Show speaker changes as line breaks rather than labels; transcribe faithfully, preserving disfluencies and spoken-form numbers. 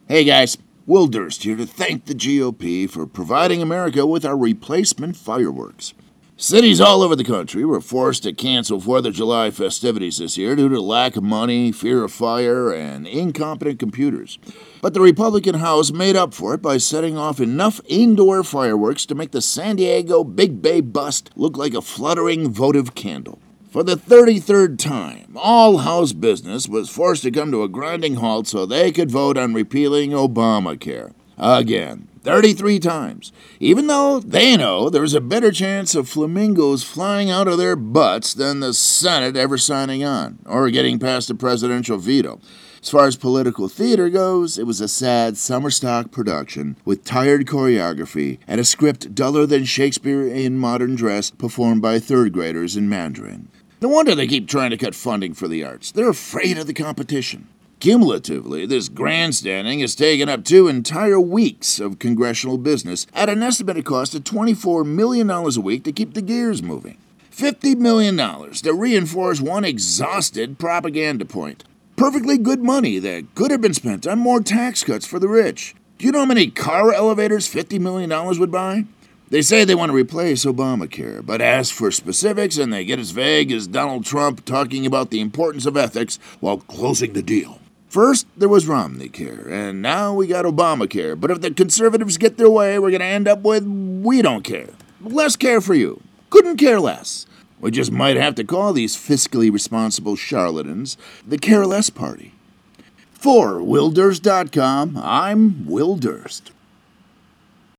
Hey guys, Will Durst here to thank the G O P for providing America with our replacement fireworks. Cities all over the country were forced to cancel fourth of July festivities this year due to lack of money, fear of fire, and incompetent computers. But the Republican House made up for it by setting off enough indoor fireworks to make the San Diego Big Bay bust look like a fluttering votive candle. For the thirty-third time, all House business was forced to come to a grinding halt so they could vote on repealing Obamacare. Again, thirty-three times. Even though they know there's a better chance of flamingos flying out of their butts than the Senate ever signing on, or getting past a presidential veto. As far as political theater goes, it was a sad summer stock production with tired choreography and a script duller than Shakespeare in modern dress performed by third graders in Mandarin. No wonder they keep trying to cut funding for the arts. They're afraid of the competition. Cumulatively, this grandstanding has taken up two entire weeks of congressional business at an estimated cost of twenty-four million dollars a week to keep the gears moving. fifty million dollars to reinforce one exhausted propaganda point. Perfectly good money that could have been spent on more tax cuts for the rich. Do you know how many car elevators fifty million dollars would buy? They say they want to replace Obamacare, but ask for specifics and they get as vague as Donald Trump talking about the importance of ethics while closing the deal. First, there was Romneycare, and now we got Obamacare. But if the conservatives get their way, we're going to end up with we don't care. Less care for you. Couldn't care less. We just might have to call these fiscally responsible charlatans the Care Less Party. For Will Durst dot com, I'm Will Durst.